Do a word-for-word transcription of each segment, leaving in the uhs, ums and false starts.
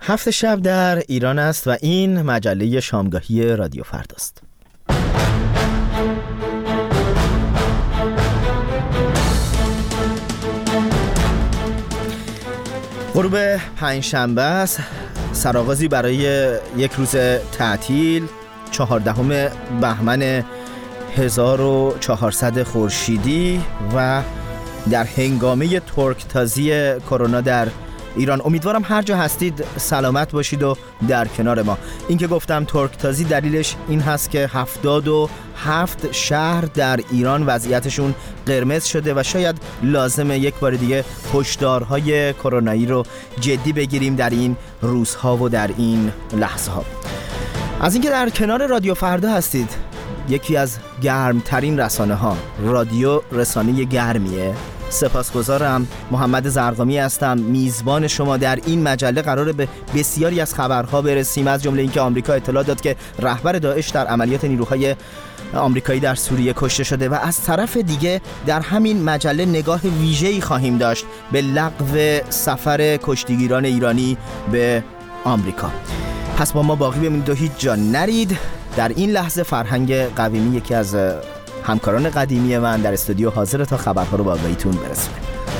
هفت شب در ایران است و این مجله شامگاهی رادیو فرداست. غروب پنجشنبه است، سرآغازی برای یک روز تعطیل چهاردهم بهمن هزار و چهارصد خورشیدی و در هنگامه ترکتازی کرونا در ایران. امیدوارم هر جا هستید سلامت باشید و در کنار ما. این که گفتم ترکتازی دلیلش این هست که هفتاد و هفت شهر در ایران وضعیتشون قرمز شده و شاید لازمه یک بار دیگه هشدارهای کرونایی رو جدی بگیریم در این روزها و در این لحظه ها. از اینکه در کنار رادیو فردا هستید، یکی از گرمترین رسانه ها، رادیو رسانه گرمیه. سپاسگزارم. محمد زرقامی هستم، میزبان شما. در این مجله قراره به بسیاری از خبرها برسیم، از جمله اینکه آمریکا اطلاع داد که رهبر داعش در عملیات نیروهای آمریکایی در سوریه کشته شده و از طرف دیگه در همین مجله نگاه ویژه‌ای خواهیم داشت به لغو سفر کشتیگیران ایرانی به آمریکا. پس با ما باقی بمونید و هیچ جا نرید. در این لحظه فرهنگ قویمی، یکی از همکاران قدیمی من، در استودیو حاضر تا خبرها رو با آگاهیتون برسونه.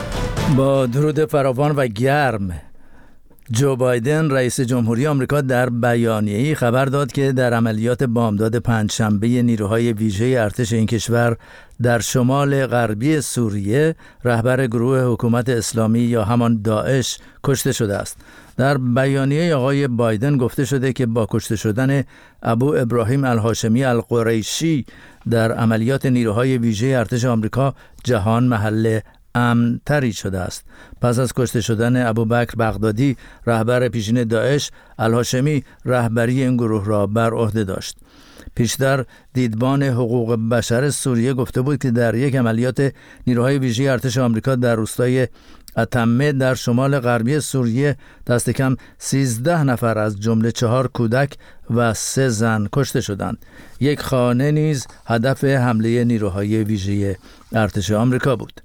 با درود فراوان و گرم، جو بایدن رئیس جمهوری آمریکا در بیانیه‌ای خبر داد که در عملیات بامداد پنجشنبه نیروهای ویژه ارتش این کشور در شمال غربی سوریه رهبر گروه حکومت اسلامی یا همان داعش کشته شده است. در بیانیه آقای بایدن گفته شده که با کشته شدن ابو ابراهیم الهاشمی القریشی در عملیات نیروهای ویژه ارتش آمریکا جهان محل امن تری شده است. پس از کشته شدن ابوبکر بغدادی رهبر پیشین داعش، الهاشمی رهبری این گروه را بر عهده داشت. پیشتر دیدبان حقوق بشر سوریه گفته بود که در یک عملیات نیروهای ویژه ارتش آمریکا در روستای اتمه در شمال غربی سوریه دست کم سیزده نفر از جمله چهار کودک و سه زن کشته شدند. یک خانه نیز هدف حمله نیروهای ویژه ارتش آمریکا بود.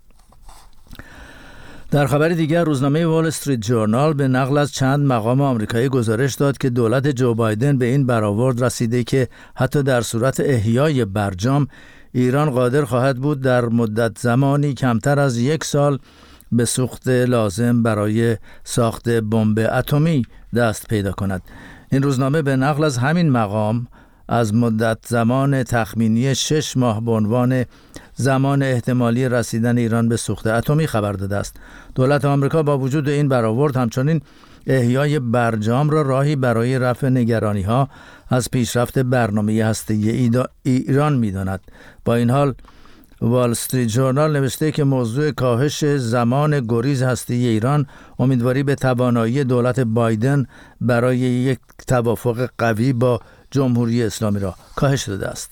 در خبر دیگر، روزنامه وال استریت جورنال به نقل از چند مقام آمریکایی گزارش داد که دولت جو بایدن به این برآورد رسیده که حتی در صورت احیای برجام، ایران قادر خواهد بود در مدت زمانی کمتر از یک سال به سوخت لازم برای ساخت بمب اتمی دست پیدا کند. این روزنامه به نقل از همین مقام از مدت زمان تخمینی شش ماه به عنوان زمان احتمالی رسیدن ایران به سوخت اتمی خبر داده است. دولت آمریکا با وجود این برآورد همچنین احیای برجام را راهی برای رفع نگرانی‌ها از پیشرفت برنامه هسته‌ای ایران می‌داند. با این حال وال استریت جورنال نوشته که موضوع کاهش زمان گریز هسته‌ای ایران امیدواری به توانایی دولت بایدن برای یک توافق قوی با جمهوری اسلامی را کاهش داده است.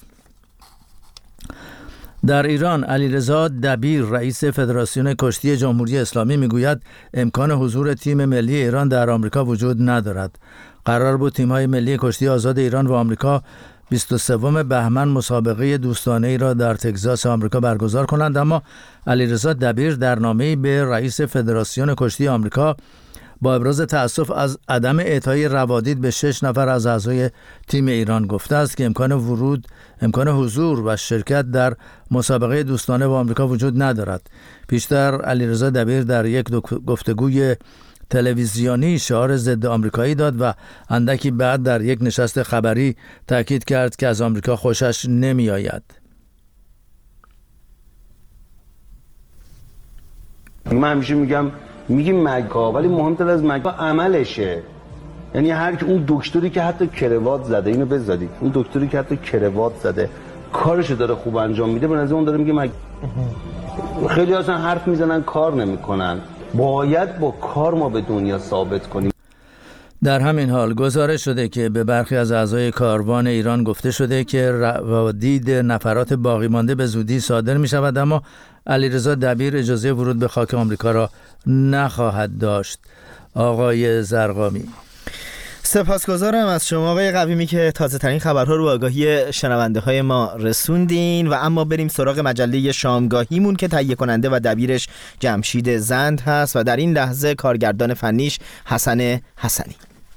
در ایران، علیرضا دبیر رئیس فدراسیون کشتی جمهوری اسلامی میگوید امکان حضور تیم ملی ایران در آمریکا وجود ندارد. قرار بود تیم‌های ملی کشتی آزاد ایران و آمریکا بیست و سوم بهمن مسابقه دوستانه ای را در تگزاس آمریکا برگزار کنند، اما علیرضا دبیر در نامه‌ای به رئیس فدراسیون کشتی آمریکا با ابراز تأسف از عدم اعطای روادید به شش نفر از اعضای تیم ایران گفته است که امکان ورود، امکان حضور و شرکت در مسابقه دوستانه با آمریکا وجود ندارد. پیشتر علیرضا دبیر در یک گفتگوی تلویزیونی شعار ضد آمریکایی داد و اندکی بعد در یک نشست خبری تاکید کرد که از آمریکا خوشش نمی آید. من همیشه میگم میگیم مگا، ولی مهمتر از مگا عملشه. یعنی هر کی اون دکتری که حتی کروات زده، اینو بزدید، اون دکتری که حتی کروات زده کارشو داره خوب انجام میده، به نظر اون داره میگه مگ... خیلی اصلا حرف میزنن کار نمیکنن. باید با کار ما به دنیا ثابت کنیم. در همین حال گزارش شده که به برخی از اعضای کاروان ایران گفته شده که روادید نفرات باقی مانده به زودی صادر می شود، اما علیرضا دبیر اجازه ورود به خاک آمریکا را نخواهد داشت. آقای زرقامی: سپاسگزارم از شما آقای قویمی که تازه ترین خبرها رو به آگاهی شنونده های ما رسوندین. و اما بریم سراغ مجله شامگاهیمون که تهیه کننده و دبیرش جمشید زند هست و در این لحظه کارگردان فنیش حسن حسنی.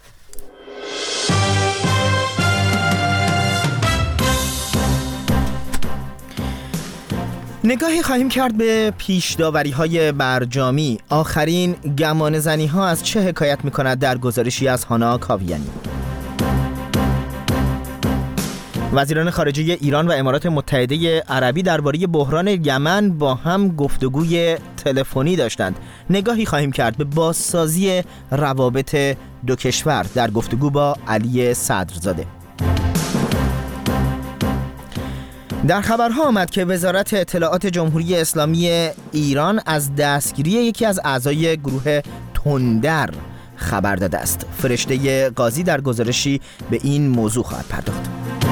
نگاهی خواهیم کرد به پیش داوری‌های برجامی. آخرین گمان زنی‌ها از چه حکایت می‌کند در گزارشی از هانا کاویانی. وزیران خارجه ایران و امارات متحده عربی درباره بحران یمن با هم گفتگوی تلفنی داشتند. نگاهی خواهیم کرد به بازسازی روابط دو کشور در گفتگو با علی صدرزاده. در خبرها آمد که وزارت اطلاعات جمهوری اسلامی ایران از دستگیری یکی از اعضای گروه تندر خبر داده است. فرشته قاضی در گزارشی به این موضوع خواهد پرداخت.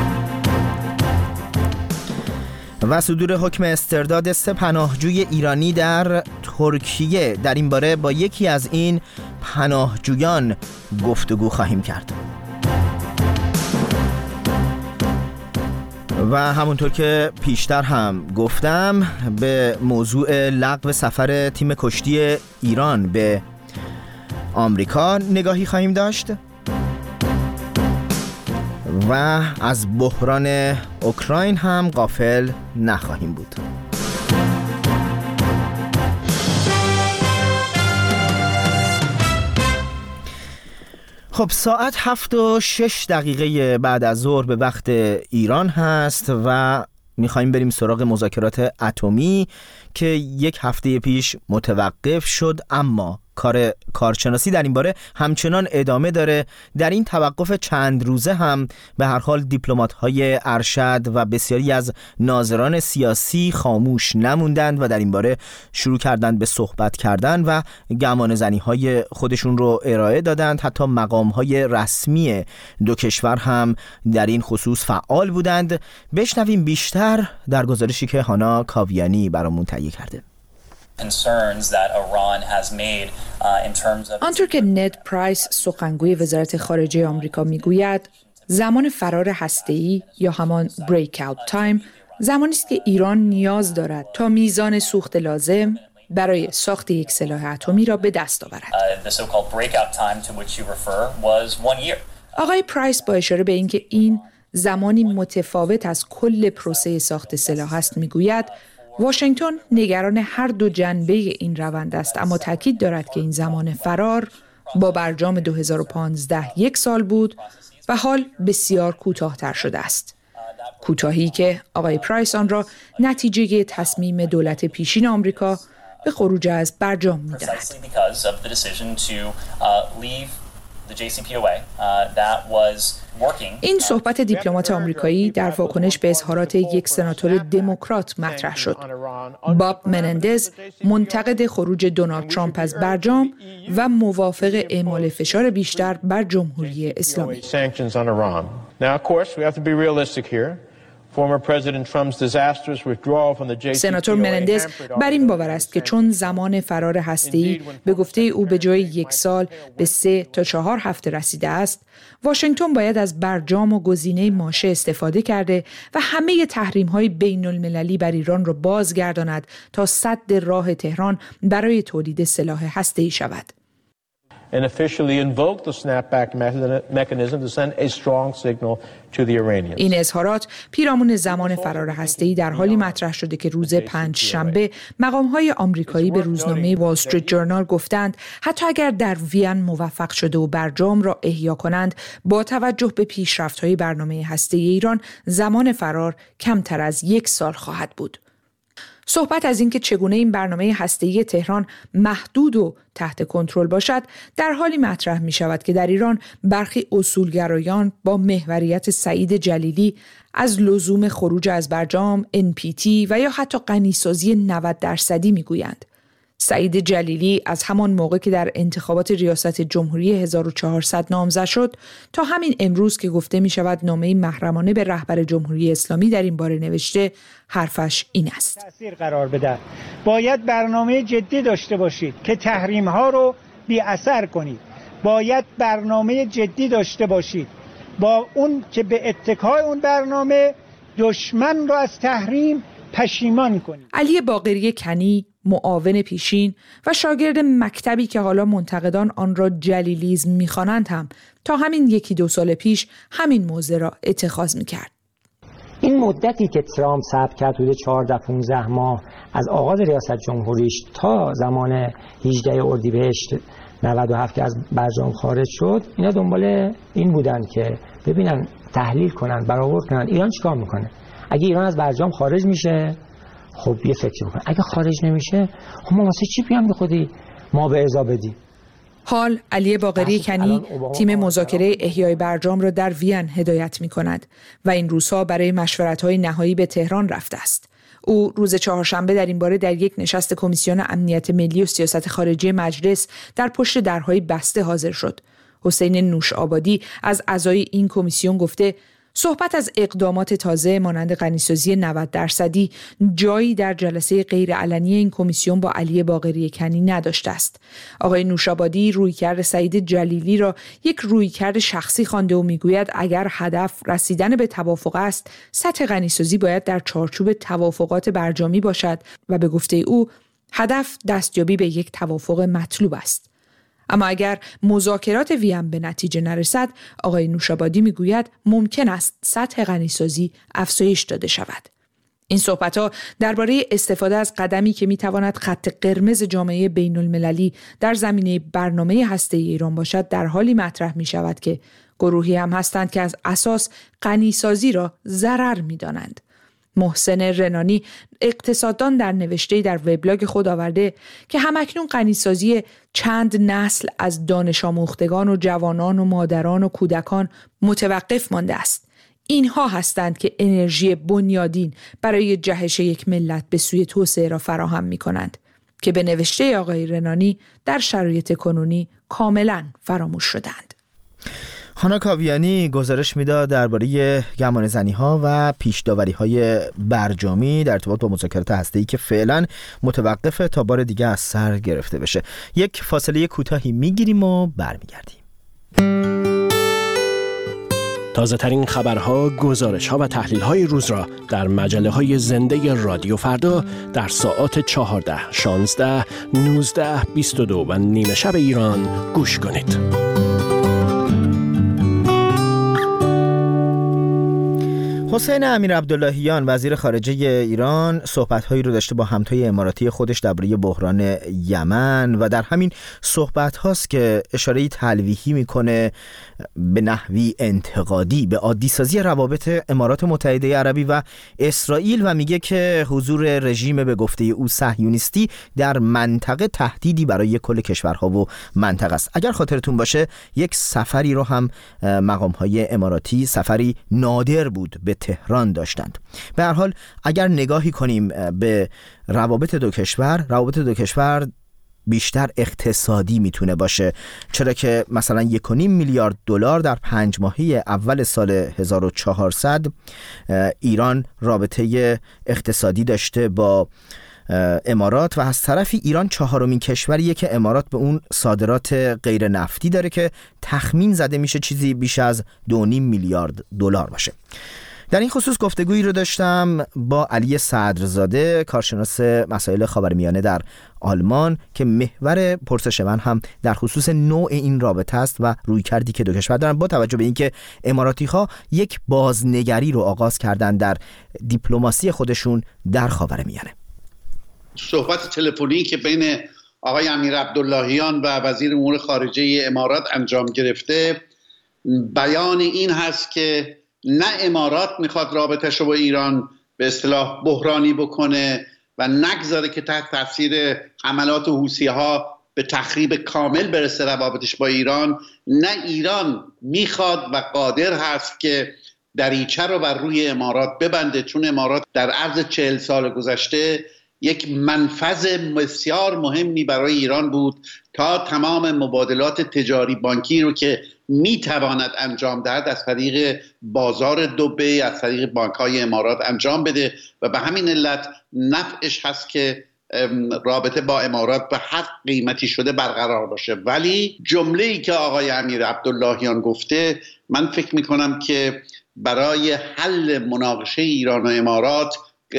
و صدور حکم استرداد سه پناهجوی ایرانی در ترکیه. در این باره با یکی از این پناهجویان گفتگو خواهیم کرد. و همونطور که پیشتر هم گفتم به موضوع لغو سفر تیم کشتی ایران به آمریکا نگاهی خواهیم داشت و از بحران اوکراین هم غافل نخواهیم بود. خب ساعت هفت و شش دقیقه بعد از ظهر به وقت ایران هست و میخواییم بریم سراغ مذاکرات اتمی که یک هفته پیش متوقف شد، اما کار کارشناسی در این باره همچنان ادامه داره. در این توقف چند روزه هم به هر حال دیپلمات‌های ارشد و بسیاری از ناظران سیاسی خاموش نموندند و در این باره شروع کردند به صحبت کردن و گمانه‌زنی‌های خودشون رو ارائه دادند. حتی مقام‌های رسمی دو کشور هم در این خصوص فعال بودند. بشنویم بیشتر در گزارشی که هانا کاویانی برامون تهیه کرده. آنطور که نید پرایس سخنگوی وزارت خارجه آمریکا میگوید، زمان فرار هسته‌ای یا همان بریک اوت تایم زمانی است که ایران نیاز دارد تا میزان سوخت لازم برای ساخت یک سلاح اتمی را به دست آورد. آقای پرایس با اشاره به اینکه این زمانی متفاوت از کل پروسه ساخت سلاح است میگوید واشنگتن نگران هر دو جنبه این روند است، اما تاکید دارد که این زمان فرار با برجام دو هزار و پانزده یک سال بود و حال بسیار کوتاه‌تر شده است. کوتاهی که آقای پرایس آن را نتیجه تصمیم دولت پیشین آمریکا به خروج از برجام می‌داند. این صحبت دیپلمات آمریکایی در واکنش به اظهارات یک سناتور دموکرات مطرح شد. باب منندز منتقد خروج دونالد ترامپ از برجام و موافق اعمال فشار بیشتر بر جمهوری اسلامی. سناتور منندز بر این باور است که چون زمان فرار هسته‌ای به گفته او به جای یک سال به سه تا چهار هفته رسیده است، واشنگتن باید از برجام و گزینه ماشه استفاده کرده و همه تحریم‌های بین‌المللی بر ایران را بازگرداند تا سد راه تهران برای تولید سلاح هسته‌ای شود. and officially invoked the snapback mechanism to send a strong signal to the Iranians. این اظهارات پیرامون زمان فرار هسته‌ای در حالی مطرح شده که روز پنج شنبه مقام‌های آمریکایی به روزنامه وال استریت جورنال گفتند حتی اگر در وین موفق شده و برجام را احیا کنند، با توجه به پیشرفت‌های برنامه هسته‌ای ایران زمان فرار کمتر از یک سال خواهد بود. صحبت از اینکه چگونه این برنامه هسته‌ای تهران محدود و تحت کنترل باشد در حالی مطرح می شود که در ایران برخی اصولگرایان با محوریت سعید جلیلی از لزوم خروج از برجام، ان پی تی و یا حتی غنیسازی نود درصدی می گویند. سعید جلیلی از همان موقع که در انتخابات ریاست جمهوری هزار و چهارصد نامزد شد تا همین امروز که گفته می شود نامه محرمانه به رهبر جمهوری اسلامی در این باره نوشته، حرفش این است: تأثیر قرار بده. باید برنامه جدی داشته باشید که تحریم ها رو بی اثر کنید باید برنامه جدی داشته باشید با اون که به اتکای اون برنامه دشمن رو از تحریم پشیمان کنید. علی باقری کنی، معاون پیشین و شاگرد مکتبی که حالا منتقدان آن را جلیلیسم می‌خوانند هم تا همین یکی دو سال پیش همین موضع را اتخاذ می‌کرد. این مدتی که ترامپ صبر کرد حدود چهارده پانزده ماه از آغاز ریاست جمهوریش تا زمان هجدهم اردیبهشت نود و هفت که از برجام خارج شد، اینا دنبال این بودن که ببینن تحلیل کنن، برآورد کنن ایران چیکار میکنه. اگه ایران از برجام خارج میشه خب یه فکری بکنن، اگه خارج نمیشه خب ما واسه چی پیام خودی ما به ارضا بدیم. حال علی باقری کنی تیم مذاکره احیای برجام را در وین هدایت می کند و این روزها برای مشورت‌های نهایی به تهران رفته است. او روز چهارشنبه در این باره در یک نشست کمیسیون امنیت ملی و سیاست خارجی مجلس در پشت درهای بسته حاضر شد. حسین نوش‌آبادی از اعضای این کمیسیون گفته صحبت از اقدامات تازه مانند غنیسازی نود درصدی جایی در جلسه غیرعلنی این کمیسیون با علی باقری کنی نداشته است. آقای نوش‌آبادی رویکرد سعید جلیلی را یک رویکرد شخصی خوانده و میگوید اگر هدف رسیدن به توافق است، سطح غنیسازی باید در چارچوب توافقات برجامی باشد و به گفته او هدف دستیابی به یک توافق مطلوب است. اما اگر مذاکرات وین به نتیجه نرسد، آقای نوش‌آبادی میگوید ممکن است سطح غنیسازی افزایش داده شود. این صحبت‌ها درباره استفاده از قدمی که میتواند خط قرمز جامعه بین المللی در زمینه برنامه هسته‌ای ایران باشد در حالی مطرح می‌شود که گروهی هم هستند که از اساس غنیسازی را ضرر می‌دانند. محسن رنانی اقتصاددان در نوشته‌ای در وبلاگ خود آورده که همکنون غنیسازی چند نسل از دانش آموختگان و جوانان و مادران و کودکان متوقف مانده است. اینها هستند که انرژی بنیادین برای جهش یک ملت به سوی توسعه را فراهم می کنند که به نوشته آقای رنانی در شرایط کنونی کاملا فراموش شدند. هانا کاویانی گزارش میداد درباره گمانه‌زنی‌ها و پیش‌داوری‌های برجامی در ارتباط با مذاکرات هسته‌ای که فعلا متوقفه تا بار دیگه از سر گرفته بشه. یک فاصله کوتاهی میگیریم و برمیگردیم. تازه ترین خبرها، گزارش‌ها و تحلیل‌های روز را در مجله‌های زنده رادیو فردا در ساعات چهارده، شانزده، نوزده، بیست و دو و نیمه شب ایران گوش کنید. حسین امیر عبداللهیان وزیر خارجه ایران صحبت‌هایی رو داشته با همتای اماراتی خودش درباره بحران یمن و در همین صحبت هاست که اشاره تلویحی میکنه به نحوی انتقادی به عادی‌سازی روابط امارات متحده عربی و اسرائیل و میگه که حضور رژیم به گفته او صهیونیستی در منطقه تهدیدی برای کل کشورها و منطقه است. اگر خاطرتون باشه یک سفری رو هم مقام‌های اماراتی، سفری نادر بود، به تهران داشتند. به هر حال اگر نگاهی کنیم به روابط دو کشور، روابط دو کشور بیشتر اقتصادی میتونه باشه، چرا که مثلا یک و نیم میلیارد دلار در پنج ماهه اول سال هزار و چهارصد ایران رابطه اقتصادی داشته با امارات و از طرفی ایران چهارمین کشوریه که امارات به اون صادرات غیر نفتی داره که تخمین زده میشه چیزی بیش از دو و نیم میلیارد دلار باشه. در این خصوص گفتگویی رو داشتم با علی صدرزاده، کارشناس مسائل خاورمیانه در آلمان، که محور پرسش من هم در خصوص نوع این رابطه است و رویکردی که دو کشور دارن، با توجه به اینکه اماراتی‌ها یک بازنگری رو آغاز کردن در دیپلماسی خودشون در خاورمیانه. صحبت تلفنی که بین آقای امیر عبداللهیان و وزیر امور خارجه امارات انجام گرفته بیان این هست که نه امارات میخواد رابطه‌اش رو با ایران به اصطلاح بحرانی بکنه و نگذاره که تحت تاثیر حملات حوثی‌ها به تخریب کامل برسه روابطش با ایران، نه ایران میخواد و قادر هست که دریچه رو بر روی امارات ببنده، چون امارات در عرض چهل سال گذشته یک منفذ بسیار مهمی برای ایران بود تا تمام مبادلات تجاری بانکی رو که میتواند انجام دهد از طریق بازار دبی، از طریق بانک‌های امارات انجام بده و به همین علت نفعش هست که رابطه با امارات به هر قیمتی شده برقرار باشه. ولی جمله‌ای که آقای امیر عبداللهیان گفته، من فکر میکنم که برای حل مناقشه ایران و امارات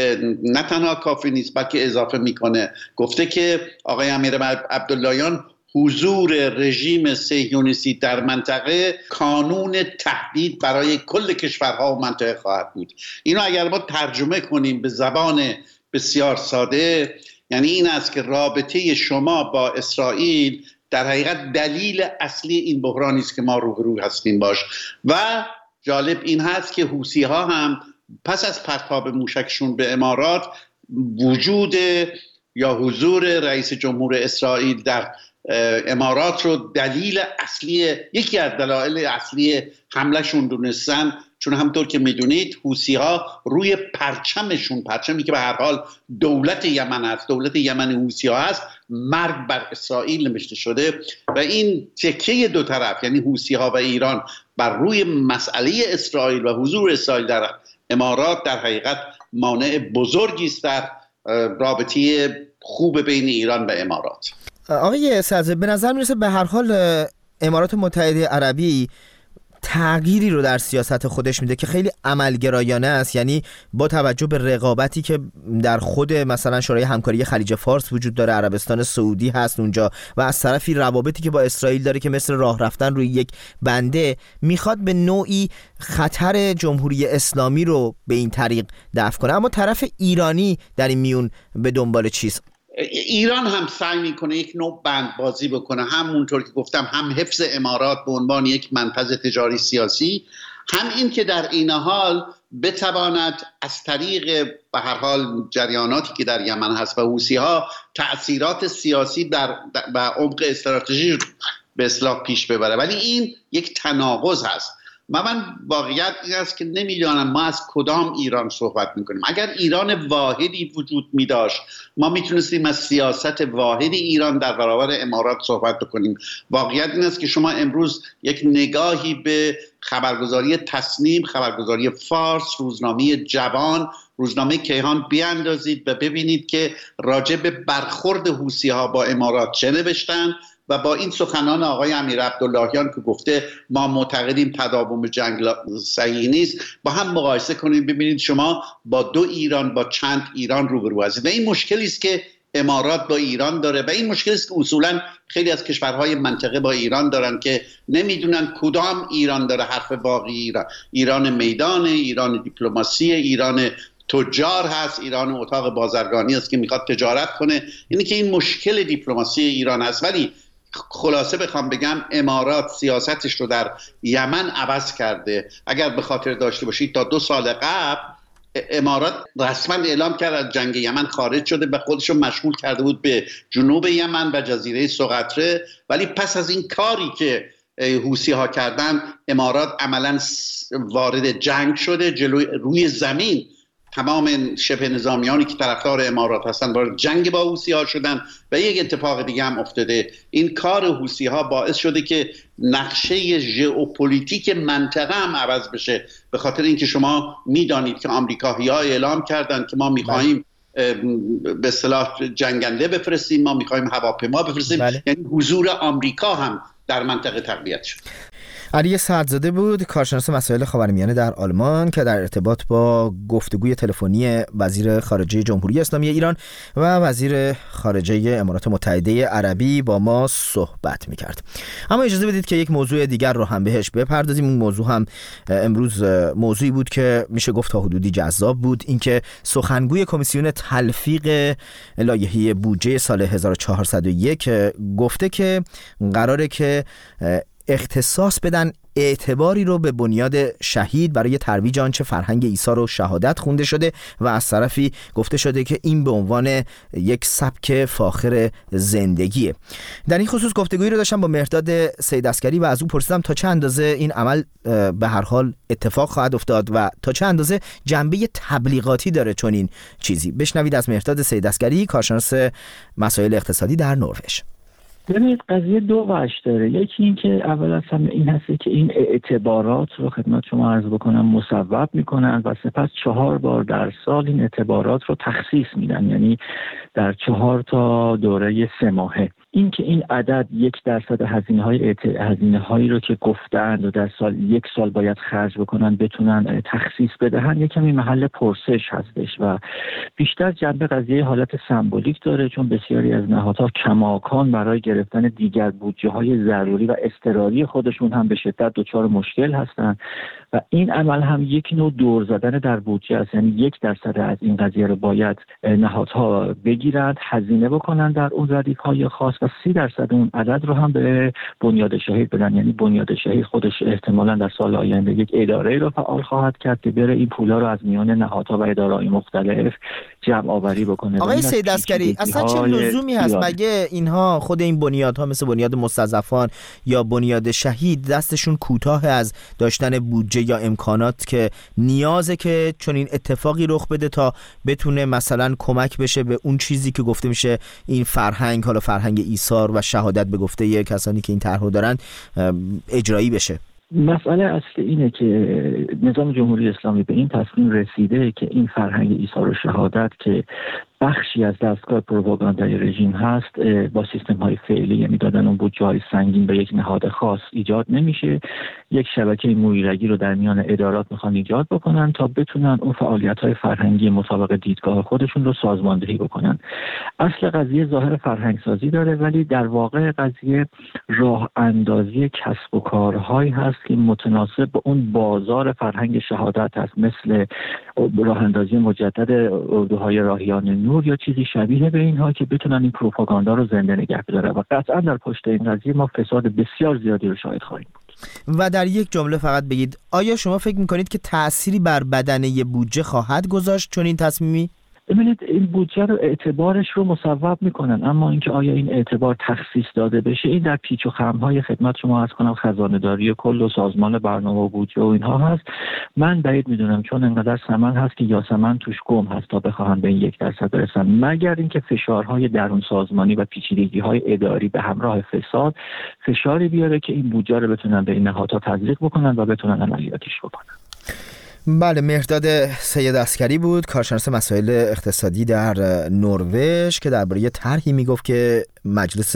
نه تنها کافی نیست بلکه اضافه میکنه. گفته که آقای امیر عبداللهیان حضور رژیم صهیونیستی در منطقه کانون تهدید برای کل کشورها و منطقه خواهد بود. اینو اگر ما ترجمه کنیم به زبان بسیار ساده، یعنی این است که رابطه شما با اسرائیل در حقیقت دلیل اصلی این بحرانی است که ما روبرو هستیم باش. و جالب این هست که حوثی ها هم پس از پرتاب موشکشون به امارات وجود یا حضور رئیس جمهور اسرائیل در امارات رو دلیل اصلی، یکی از دلایل اصلی حملهشون دونستن، چون همطور که میدونید حوثی ها روی پرچمشون، پرچمی که به هر حال دولت یمن هست، دولت یمن حوثی ها هست، مرگ بر اسرائیل نوشته شده. و این تکیه دو طرف، یعنی حوثی ها و ایران، بر روی مسئله اسرائیل و حضور اسرائیل در امارات در حقیقت مانع بزرگی است در رابطه خوب بین ایران و امارات. آقای سرزه، به نظر میرسه به هر حال امارات متحده عربی تغییری رو در سیاست خودش میده که خیلی عملگرایانه است، یعنی با توجه به رقابتی که در خود مثلا شورای همکاری خلیج فارس وجود داره، عربستان سعودی هست اونجا، و از طرفی روابطی که با اسرائیل داره که مثل راه رفتن روی یک بنده، میخواد به نوعی خطر جمهوری اسلامی رو به این طریق دفع کنه. اما طرف ایرانی در این میون به دنبال چیست؟ ایران هم سعی میکنه یک نوع بندبازی بکنه، همونطور که گفتم، هم حفظ امارات به عنوان یک منفذ تجاری سیاسی، هم این که در این حال بتواند از طریق به هر حال جریاناتی که در یمن هست و حوثی ها تأثیرات سیاسی در و عمق استراتژی به اصطلاح پیش ببره. ولی این یک تناقض هست. من واقعیت این است که نمیدانم ما از کدام ایران صحبت میکنیم. اگر ایران واحدی وجود میداشت، ما میتونستیم از سیاست واحدی ایران در برابر امارات صحبت بکنیم. واقعیت این است که شما امروز یک نگاهی به خبرگزاری تصنیم، خبرگزاری فارس، روزنامه جوان، روزنامه کیهان بیاندازید و ببینید که راجع به برخورد حوثی ها با امارات چه نوشتن و با این سخنان آقای امیر عبداللهیان که گفته ما معتقدیم تداوم جنگ صحیح نیست، با هم مقایسه کنید، ببینید شما با دو ایران، با چند ایران روبرو هستید. و این مشکلی است که امارات با ایران داره و این مشکلی است که اصولا خیلی از کشورهای منطقه با ایران دارن که نمیدونن کدام ایران داره حرف باقی. ایران ایران میدان، ایران دیپلماسی، ایران تجار هست، ایران اتاق بازرگانی است که میخواد تجارت کنه. اینی که این مشکل دیپلماسی ایران هست. ولی خلاصه بخوام بگم، امارات سیاستش رو در یمن عوض کرده. اگر به خاطر داشته باشید تا دو سال قبل امارات رسما اعلام کرد از جنگ یمن خارج شده و خودش رو مشغول کرده بود به جنوب یمن و جزیره سقطره. ولی پس از این کاری که حوثی ها کردن، امارات عملا وارد جنگ شده، جلوی روی زمین تمام شبه نظامیانی که طرفدار امارات هستن وارد جنگ با حوثی ها شدن. و یک اتفاق دیگه هم افتاده، این کار حوثی ها باعث شده که نقشه ژئوپلیتیک منطقه هم عوض بشه، به خاطر اینکه شما میدانید که آمریکایی‌ها اعلام کردن که ما می‌خواهیم به اصطلاح جنگنده بفرستیم، ما می‌خواهیم هواپیما بفرستیم. بله. یعنی حضور آمریکا هم در منطقه تقویت شد. علی سعدزاده بود، کارشناس مسائل خاورمیانه در آلمان، که در ارتباط با گفتگوی تلفنی وزیر خارجه جمهوری اسلامی ایران و وزیر خارجه امارات متحده عربی با ما صحبت می‌کرد. اما اجازه بدید که یک موضوع دیگر رو هم بهش بپردازیم. اون موضوع هم امروز موضوعی بود که میشه گفت تا حدودی جذاب بود، اینکه سخنگوی کمیسیون تلفیق لایحه بودجه سال هزار و چهارصد و یک گفته که قراره که اختصاص بدن اعتباری رو به بنیاد شهید برای ترویج آنچه فرهنگ عیسی رو شهادت خونده شده و از طرفی گفته شده که این به عنوان یک سبک فاخر زندگیه. در این خصوص گفتگویی رو داشتم با مهرداد سیدعسکری و از او پرسیدم تا چه اندازه این عمل به هر حال اتفاق خواهد افتاد و تا چه اندازه جنبه تبلیغاتی داره چون این چیزی. بشنوید از مهرداد سیدعسکری، کارشناس مسائل اقتصادی در نروژ. ببینید قضیه دو وجه داره. یکی این که اول از همه این هستی که این اعتبارات رو خدمت شما عرض بکنم مصوب میکنن و سپس چهار بار در سال این اعتبارات رو تخصیص میدن. یعنی در چهار تا دوره سه ماهه. این که این عدد یک درصد هزینه های هزینه هایی رو که گفتند و در سال یک سال باید خرج بکنن بتونن تخصیص بدهن یک کمی محل پرسش هستش و بیشتر جنبه قضیه حالت سمبولیک داره، چون بسیاری از نهادها کماکان برای گرفتن دیگر بودجه های ضروری و اضطراری خودشون هم به شدت دچار مشکل هستن و این عمل هم یک نوع دور زدن در بودجه است. یعنی یک درصد از این قضیه رو باید نهادها بگیرند، هزینه بکنن در اون ردیف‌های خاص و سی درصد اون عدد رو هم به بنیاد شهید بدن. یعنی بنیاد شهید خودش احتمالاً در سال آینده یک اداره رو فعال خواهد کرد که بره این پولا رو از میان نهادها و اداره‌های مختلف جمع آوری بکنه. آقای سید عسکری، اصلا چه لزومی هست مگه اینها خود این بنیادها مثل بنیاد مستضعفان یا بنیاد شهید دستشون کوتاه از داشتن بودجه یا امکانات که نیازه که چون این اتفاقی رخ بده تا بتونه مثلا کمک بشه به اون چیزی که گفته میشه این فرهنگ، حالا فرهنگ ایثار و شهادت به گفته کسانی که این طرحو دارن، اجرایی بشه؟ مسئله اصلی اینه که نظام جمهوری اسلامی به این تصمیم رسیده که این فرهنگ ایثار و شهادت که بخشی از دستگاه پروپاگاندای رژیم هست با سیستم های فعلی، یعنی دادن اون بودجه های سنگین به یک نهاد خاص ایجاد نمیشه. یک شبکه مویرگی رو در میان ادارات میخوان ایجاد بکنن تا بتونن اون فعالیت های فرهنگی مطابق دیدگاه خودشون رو سازماندهی بکنن. اصل قضیه ظاهر فرهنگ سازی داره، ولی در واقع قضیه راه اندازی کسب و کارهایی هست که متناسب با اون بازار فرهنگ شهادت هست، مثل راه اندازی مجدد اردوهای راهیان نور یا چیزی شبیه به اینها که بتونن این پروپاگاندا رو زنده نگه داره و قطعا در پشت این قضیه ما فساد بسیار زیادی رو شاهد خواهیم بود. و در یک جمله فقط بگید، آیا شما فکر میکنید که تأثیری بر بدنه بودجه خواهد گذاشت چون این تصمیمی؟ ببینید این بودجه رو اعتبارش رو مصوب میکنن، اما اینکه آیا این اعتبار تخصیص داده بشه این در پیچ و خم‌های خدمت شما عرض کنم خزانه‌داری کل و سازمان برنامه و بودجه و اینها هست. من بعید میدونم، چون انقدر ثمن هست که یاسمن توش گم هست تا بخواهم به این یک درصد برسن، مگر اینکه فشارهای درون سازمانی و پیچیدگی‌های اداری به همراه فساد فشاری بیاره که این بودجه رو بتونن به این نهادها تزریق بکنن و بتونن عملیاتش بکنن. بله، مهرداد سید عسکری بود، کارشناس مسائل اقتصادی در نروژ که درباره طرحی میگفت که مجلس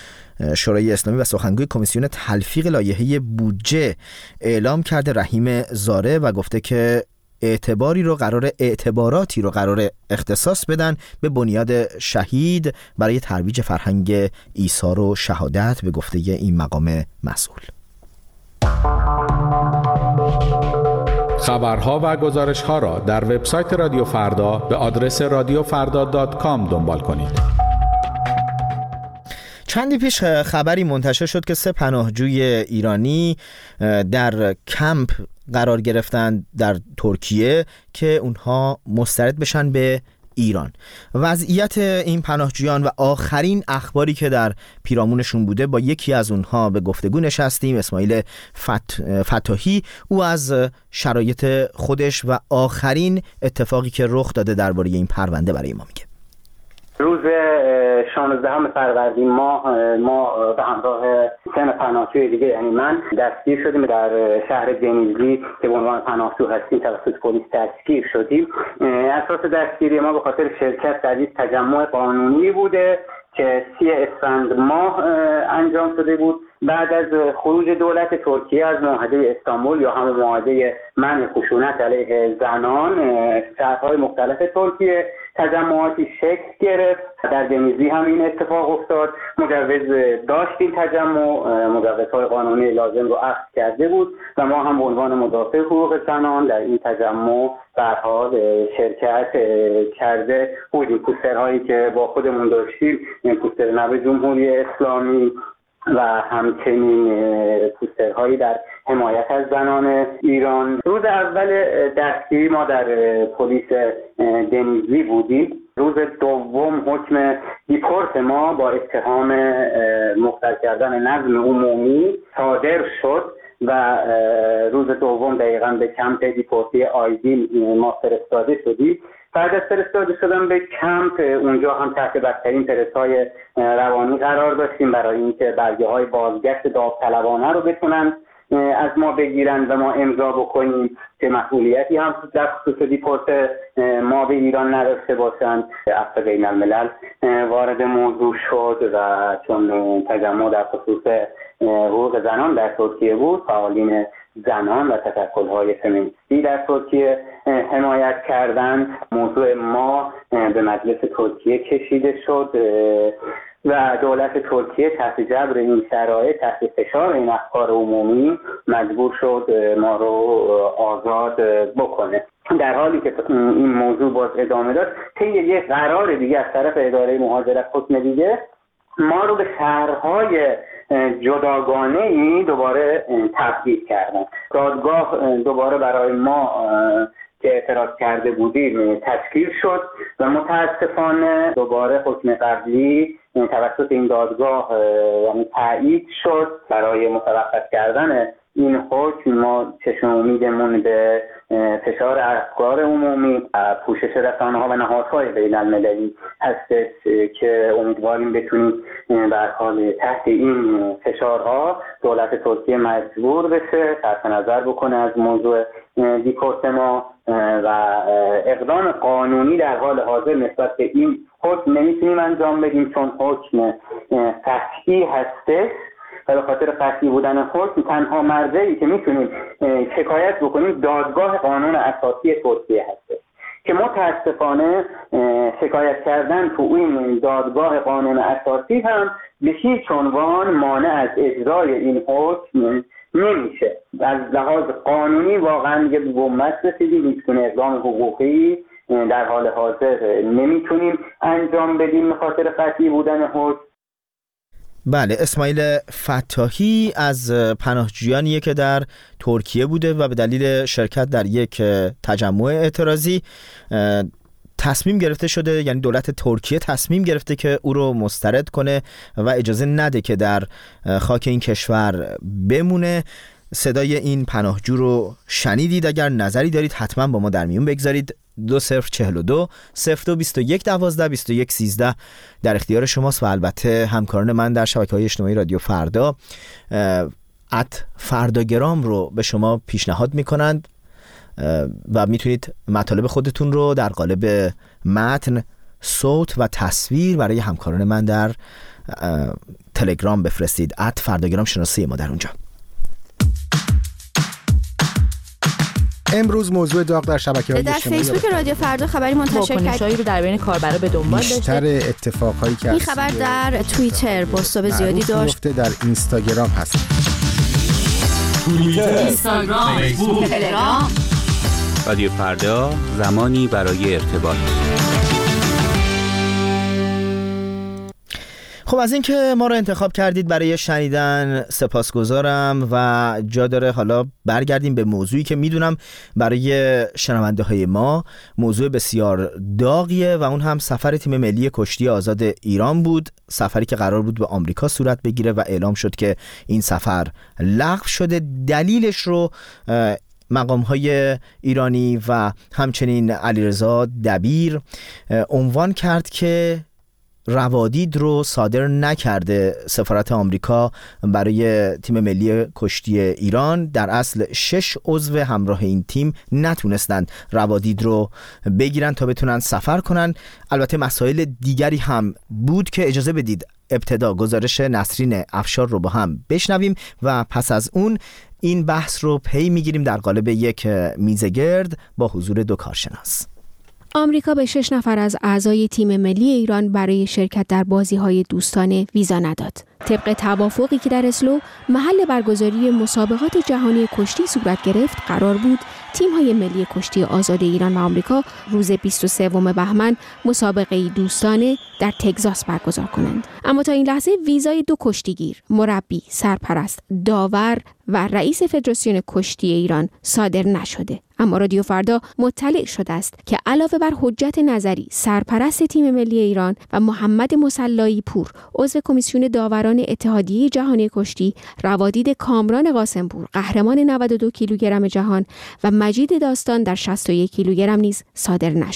شورای اسلامی و سخنگوی کمیسیون تلفیق لایحه بودجه اعلام کرده رحیم زاره و گفته که اعتباری رو قرار اعتباراتی رو قرار اختصاص بدن به بنیاد شهید برای ترویج فرهنگ ایثار و شهادت به گفته این مقام مسئول. خبرها و گزارش‌ها را در وبسایت رادیو فردا به آدرس رادیو فردا دات کام دنبال کنید. چندی پیش خبری منتشر شد که سه پناهجوی ایرانی در کمپ قرار گرفتند در ترکیه که اونها مسترد بشن به ایران. وضعیت این پناهجویان و آخرین اخباری که در پیرامونشون بوده، با یکی از اونها به گفتگو نشستیم، اسماعیل فت... فتاحی. او از شرایط خودش و آخرین اتفاقی که رخ داده درباره این پرونده برای ما میگه. روز شانزدهم فروردین ماه ما به همراه سه پناهجوی دیگه، یعنی من، دستگیر شدیم در شهر دنیزلی که به عنوان پناهجو هستیم توسط پلیس دستگیر شدیم. اساس دستگیری ما به خاطر شرکت در یک تجمع قانونی بوده که سی اسفند ماه انجام شده بود بعد از خروج دولت ترکیه از معاهده استانبول یا همون معاهده منع خشونت علیه زنان. شهرهای مختلف ترکیه تجمعاتی شکل گرفت، در دنیزلی هم این اتفاق افتاد. مجوز داشت این تجمع، مجوزهای قانونی لازم رو اخذ کرده بود و ما هم به عنوان مدافع حقوق زنان در این تجمع به هر حال شرکت کرده بودیم. پوسترهایی که با خودمون داشتیم، این پوستر نب جمهوری اسلامی و همچنین پوسترهایی در حمایت از زنان ایران. روز اول دستگیری ما در پلیس دنیزلی بودیم. روز دوم حکم دیپورت ما با اتهام مختل کردن نظم عمومی صادر شد و روز دوم دقیقاً به کمپ دیپورتی آیدین ما فرستاده شدیم. بعد از فرستاده شدن به کمپ، اونجا هم تحت بدترین پرس‌های روانی قرار داشتیم برای اینکه برگه های بازگشت داوطلبانه رو بتونن از ما بگیرن و ما امضا بکنیم که مسئولیتی هم در خصوص دیپورت ما به ایران نداشته باشند. عفو بین الملل وارد موضوع شد و چون تجمع در خصوص حقوق زنان در ترکیه بود، فعالین زنان و تشکل‌های فمینیستی در ترکیه حمایت کردند. موضوع ما به مجلس ترکیه کشیده شد و دولت ترکیه تحت جبر این شرایط، تحت فشار این افکار عمومی مجبور شد ما رو آزاد بکنه. در حالی که این موضوع باز ادامه داشت، طی یک قرار دیگه از طرف اداره مهاجرت حکم دیگه ما رو به شهرهای جداگانه‌ای دوباره تبعید کردن. دادگاه دوباره برای ما که اعتراض کرده بودیم تشکیل شد و متاسفانه دوباره حکم قبلی توسط این دادگاه یعنی تایید شد. برای متوقف کردن این حکم ما چشم امیدمون به فشار افکار عمومی، پوشش رسانه‌ها و نهادهای بین‌المللی هستش که امیدواریم بتونیم به هر حال تحت این فشارها دولت ترکیه مجبور بشه صرف نظر بکنه از موضوع دیپورت ما و اقدام قانونی در حال حاضر نسبت به این حکم نمیتونیم انجام بدیم چون حکم قطعی هستش و به خاطر قطعی بودن حکم تنها مرجعی که میتونیم شکایت بکنیم دادگاه قانون اساسی ترکیه هستش که متاسفانه شکایت کردن تو این دادگاه قانون اساسی هم به هیچ عنوان مانع از اجرای این حکم نمیشه. از لحاظ قانونی واقعا یه گمت رسیدیم، هیچ گونه اقدام حقوقی در حال حاضر نمیتونیم انجام بدیم به خاطر قطعی بودن حکم. بله، اسماعیل فتاحی از پناهجویانیه که در ترکیه بوده و به دلیل شرکت در یک تجمع اعتراضی تصمیم گرفته شده، یعنی دولت ترکیه تصمیم گرفته که او رو مسترد کنه و اجازه نده که در خاک این کشور بمونه. صدای این پناهجو رو شنیدید. اگر نظری دارید حتما با ما در میون بگذارید. دو صفر چهل و دو صفر دو بیست و یک دوازده بیست و یک سیزده در اختیار شماست و البته همکاران من در شبکه‌های اجتماعی رادیو فردا ات فرداگرام رو به شما پیشنهاد میکنند و میتونید مطالب خودتون رو در قالب متن، صوت و تصویر برای همکاران من در تلگرام بفرستید. ات فرداگرام شناسی ما در اونجا. امروز موضوع داغ در شبکه‌های در فیسبوک رادیو فردا خبری منتشر واکنش‌هایی رو در بین کاربرا به دنبال داشته. بیشتر اتفاقایی که این خبر در توییتر بازتاب زیادی داشت. در اینستاگرام هست. توییتر، اینستاگرام، فیسبوک، تلگرام. رادیو فردا، زمانی برای ارتباط. خب از اینکه ما رو انتخاب کردید برای شنیدن سپاسگزارم و جا داره حالا برگردیم به موضوعی که میدونم برای شنونده های ما موضوع بسیار داغیه و اون هم سفر تیم ملی کشتی آزاد ایران بود. سفری که قرار بود به آمریکا صورت بگیره و اعلام شد که این سفر لغو شده. دلیلش رو مقام‌های ایرانی و همچنین علیرضا دبیر عنوان کرد که روادید رو صادر نکرده سفارت آمریکا برای تیم ملی کشتی ایران. در اصل شش عضو همراه این تیم نتونستند روادید رو بگیرن تا بتونن سفر کنن. البته مسائل دیگری هم بود که اجازه بدید ابتدا گزارش نسرین افشار رو با هم بشنویم و پس از اون این بحث رو پی میگیریم در قالب یک میزگرد با حضور دو کارشناس. آمریکا به شش نفر از اعضای تیم ملی ایران برای شرکت در بازی‌های دوستانه ویزا نداد. طبق توافقی که در اسلو محل برگزاری مسابقات جهانی کشتی صورت گرفت، قرار بود تیم‌های ملی کشتی آزاد ایران و آمریکا روز بیست و سوم بهمن مسابقه دوستانه در تگزاس برگزار کنند. اما تا این لحظه ویزای دو کشتیگیر، مربی، سرپرست، داور و رئیس فدراسیون کشتی ایران صادر نشده. اما رادیو فردا مطلع شده است که علاوه بر حجت نظری، سرپرست تیم ملی ایران و محمد مسلایی پور، عضو کمیسیون داوران اتحادیه جهانی کشتی، روادید کامران قاسمپور، قهرمان نود و دو کیلوگرم جهان و مجید داستان در شصت و یک کیلوگرم نیز صادر نشده.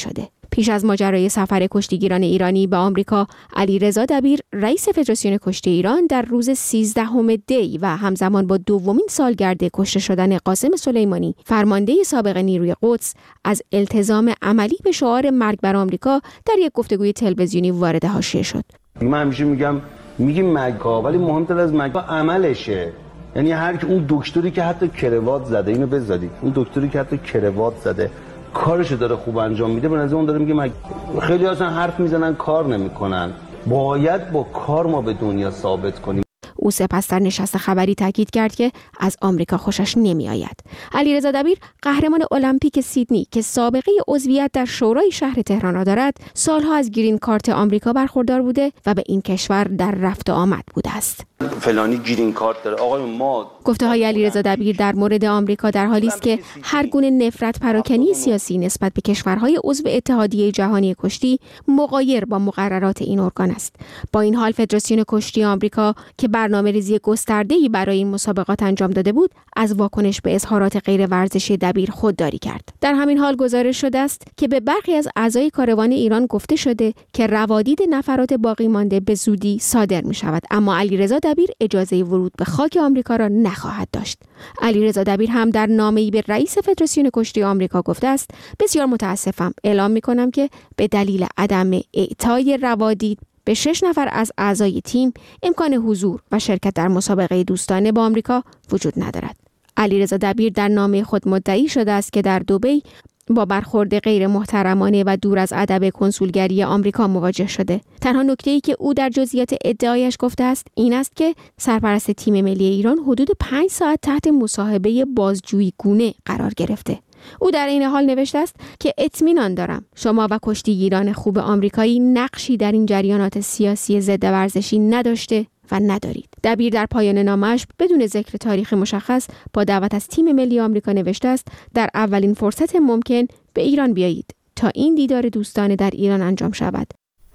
پیش از ماجرای سفر کشتیگیران ایرانی به آمریکا، علیرضا دبیر رئیس فدراسیون کشتی ایران در روز سیزدهم دی و همزمان با دومین سالگرد کشته شدن قاسم سلیمانی فرمانده سابق نیروی قدس از التزام عملی به شعار مرگ بر آمریکا در یک گفتگوی تلویزیونی وارد حاشیه شد. من همیشه میگم میگیم مرگ، ولی مهمتر از مرگ عملشه. یعنی هر کی اون دکتری که حتی کروات زده، اینو بذارید، اون دکتری که حتی کروات زده کارشو داره خوب انجام میده، به نظر اون داره میگه مگ... خیلی اصلا حرف میزنن کار نمیکنن. باید با کار ما به دنیا ثابت کنیم. او سپس در نشست خبری تاکید کرد که از آمریکا خوشش نمی آید. علیرضا دبیر قهرمان المپیک سیدنی که سابقه عضویت در شورای شهر تهران را دارد، سالها از گرین کارت آمریکا برخوردار بوده و به این کشور در رفت و آمد بوده است. فلانی گرین کارت داره. آقای ما گفته های علیرضا دبیر در مورد آمریکا در حالی است که هر گونه نفرت پراکنی سیاسی نسبت به کشورهای عضو اتحادیه جهانی کشتی مغایر با مقررات این ارگان است. با این حال فدراسیون کشتی آمریکا که برنامه‌ریزی گسترده‌ای برای این مسابقات انجام داده بود، از واکنش به اظهارات غیر ورزشی دبیر خودداری کرد. در همین حال گزارش شده است که به برخی از اعضای کاروان ایران گفته شده که روادید نفرات باقی مانده به زودی صادر می شود، اما علیرضا دبیر اجازه ورود به خاک آمریکا را نخواهد داشت. علیرضا دبیر هم در نامه‌ای به رئیس فدراسیون کشتی آمریکا گفته است: بسیار متاسفم، اعلام می‌کنم که به دلیل عدم اعطای روادید به شش نفر از اعضای تیم امکان حضور و شرکت در مسابقه دوستانه با آمریکا وجود ندارد. علیرضا دبیر در نامه خود مدعی شده است که در دبی با برخورد غیر محترمانه و دور از ادب کنسولگری آمریکا مواجه شده. تنها نکته‌ای که او در جزئیات ادعایش گفته است این است که سرپرست تیم ملی ایران حدود پنج ساعت تحت مصاحبه بازجویی گونه قرار گرفته. او در این حال نوشته است که اطمینان دارم شما و کشتیگیران خوب آمریکایی نقشی در این جریانات سیاسی ضد ورزشی نداشته و ندارید. دبیر در پایان نامه‌اش بدون ذکر تاریخ مشخص با دعوت از تیم ملی آمریکا نوشته است: در اولین فرصت ممکن به ایران بیایید تا این دیدار دوستانه در ایران انجام شود.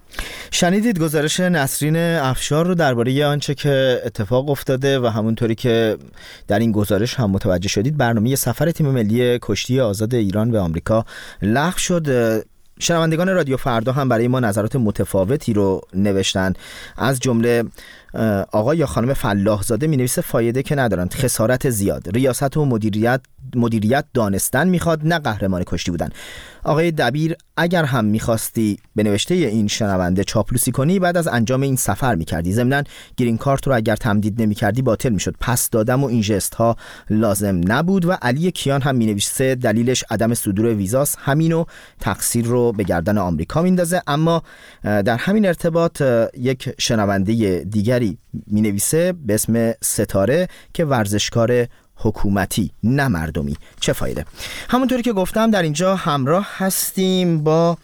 شنیدید گزارش نسرین افشار رو درباره آنچه که اتفاق افتاده و همونطوری که در این گزارش هم متوجه شدید برنامه سفر تیم ملی کشتی آزاد ایران به آمریکا لغو شد. شنوندگان رادیو فردا هم برای ما نظرات متفاوتی رو نوشتن، از جمله آقای یا خانم فلاح زاده می نویسه فایده که ندارند، خسارت زیاد، ریاست و مدیریت مدیریت دانستن میخواد نه قهرمان کشتی بودن. آقای دبیر اگر هم میخواستی به نوشته این شنونده چاپلوسی کنی بعد از انجام این سفر میکردی، ضمناً گرین کارت رو اگر تمدید نمیکردی باطل میشد، پس دادم و این ژست ها لازم نبود. و علی کیان هم می نویسه دلیلش عدم صدور ویزاست، همینو تقصیر رو به گردن آمریکا میندازه. اما در همین ارتباط یک شنونده دیگری می نویسه به اسم ستاره که ورزشکار حکومتی نه مردمی، چه فایده. همونطوری که گفتم در اینجا همراه هستیم با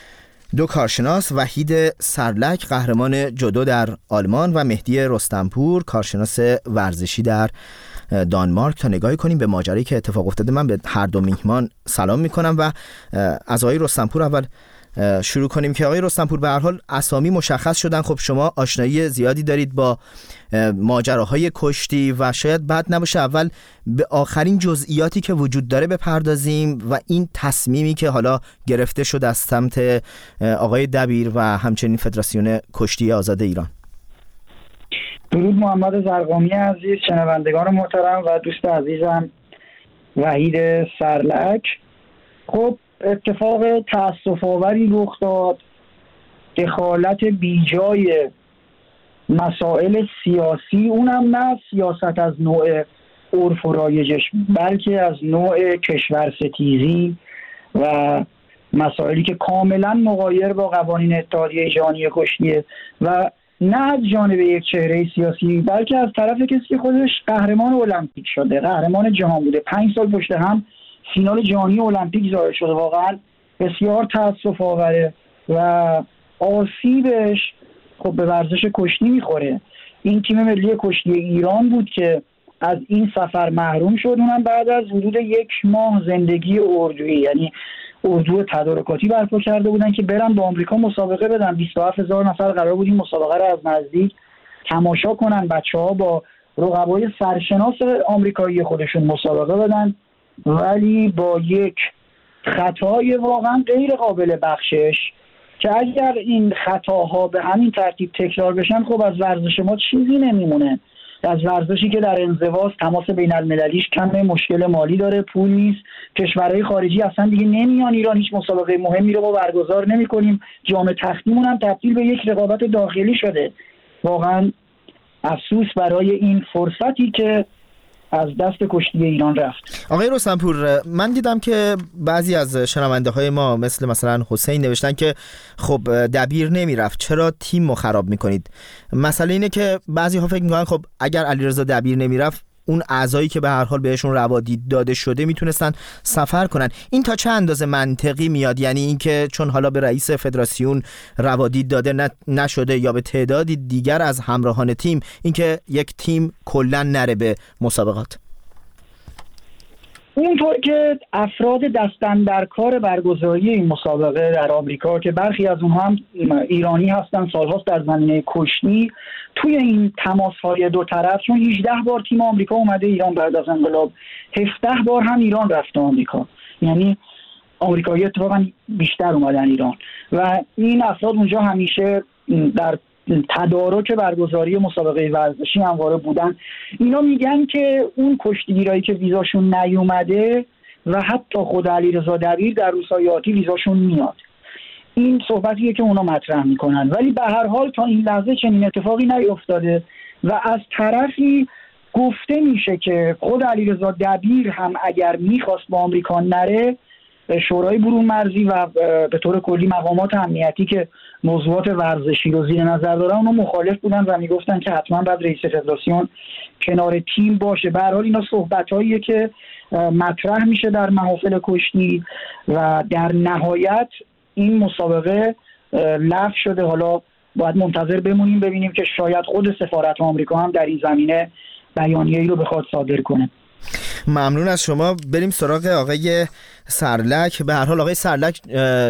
دو کارشناس، وحید سرلک قهرمان جودو در آلمان و مهدی رستمپور کارشناس ورزشی در دانمارک، تا نگاهی کنیم به ماجرایی که اتفاق افتاده. من به هر دو میهمان سلام میکنم و از آقای رستمپور اول شروع کنیم که آقای رستمپور به هر حال اسامی مشخص شدن، خب شما آشنایی زیادی دارید با ماجراهای کشتی و شاید بد نباشه اول به آخرین جزئیاتی که وجود داره بپردازیم و این تصمیمی که حالا گرفته شد از سمت آقای دبیر و همچنین فدراسیون کشتی آزاد ایران. درود محمد زرقامی عزیز، شنوندگان محترم و دوست عزیزم وحید سرلک. خب اتفاق تأسف آوری رخ داد، دخالت بیجای مسائل سیاسی، اونم نه سیاست از نوع عرف و رایجش بلکه از نوع کشورستیزی و مسائلی که کاملا مغایر با قوانین اتحادیه جهانی کشتیه و نه از جانب یک چهره سیاسی بلکه از طرف کسی که خودش قهرمان المپیک شده، قهرمان جهان بوده، پنج سال پشت هم فینال جهانی المپیک ظاهر شده. واقعا بسیار تأسف آوره و آسیبش خب به ورزش کشتی میخوره. این تیم ملی کشتی ایران بود که از این سفر محروم شد، اونم بعد از حدود یک ماه زندگی اردویی، یعنی اردو تدارکاتی برپا کرده بودن که برن با آمریکا مسابقه بدن. بیست و هفت هزار نفر قرار بود این مسابقه رو از نزدیک تماشا کنن، بچه‌ها با رقبای سرشناس آمریکایی خودشون مسابقه بدن، ولی با یک خطای واقعا غیر قابل بخشش که اگر این خطاها به همین ترتیب تکرار بشن خب از ورزش ما چیزی نمیمونه. از ورزشی که در انزواست، تماس بین المللیش کم، مشکل مالی داره، پول نیست، کشورهای خارجی اصلا دیگه نمیان ایران، هیچ مسابقه مهمی رو ما برگزار نمی‌کنیم، جام تختیمون هم تبدیل به یک رقابت داخلی شده. واقعا افسوس برای این فرصتی که از دست کشتی ایران رفت. آقای رستمپور، من دیدم که بعضی از شنونده های ما مثل مثلا حسین نوشتن که خب دبیر نمیرفت، چرا تیم رو خراب میکنید؟ مسئله اینه که بعضی ها فکر میکنن خب اگر علیرضا دبیر نمیرفت اون اعضایی که به هر حال بهشون روادید داده شده میتونستن سفر کنن. این تا چه اندازه منطقی میاد؟ یعنی اینکه چون حالا به رئیس فدراسیون روادید داده نشده یا به تعدادی دیگر از همراهان تیم، اینکه یک تیم کلا نره به مسابقات؟ اونطور که افراد دستن در کار برگزاری این مسابقه در آمریکا که برخی از اونها هم ایرانی هستن، سالهاست در زمینه کشتی، توی این تماس‌های دو طرف، چون هجده بار تیم آمریکا اومده ایران بعد از انقلاب، هفده بار هم ایران رفته آمریکا، یعنی آمریکایی اتفاقا بیشتر اومدن ایران و این افراد اونجا همیشه در تدارک برگزاری مسابقه ورزشی همواره بودن. اینا میگن که اون کشتیگیرایی که ویزاشون نیومده و حتی خود علیرضا دبیر در روزهای آتی ویزاشون میاد. این صحبتیه که اونا مطرح میکنن، ولی به هر حال تا این لحظه چنین اتفاقی نیفتاده و از طرفی گفته میشه که خود علیرضا دبیر هم اگر میخواست با آمریکا نره، شورای برون مرزی و به طور کلی مقامات امنیتی که موضوعات ورزشی رو زیر نظر دارن اونا مخالف بودن و میگفتن که حتما باید رئیس فدراسیون کنار تیم باشه. به هر حال اینا صحبتاییه که مطرح میشه در محافل کشتی و در نهایت این مسابقه لغو شده. حالا باید منتظر بمونیم ببینیم که شاید خود سفارت آمریکا هم در این زمینه بیانیه‌ای رو بخواد صادر کنه. ممنون از شما. بریم سراغ آقای سرلک. به هر حال آقای سرلک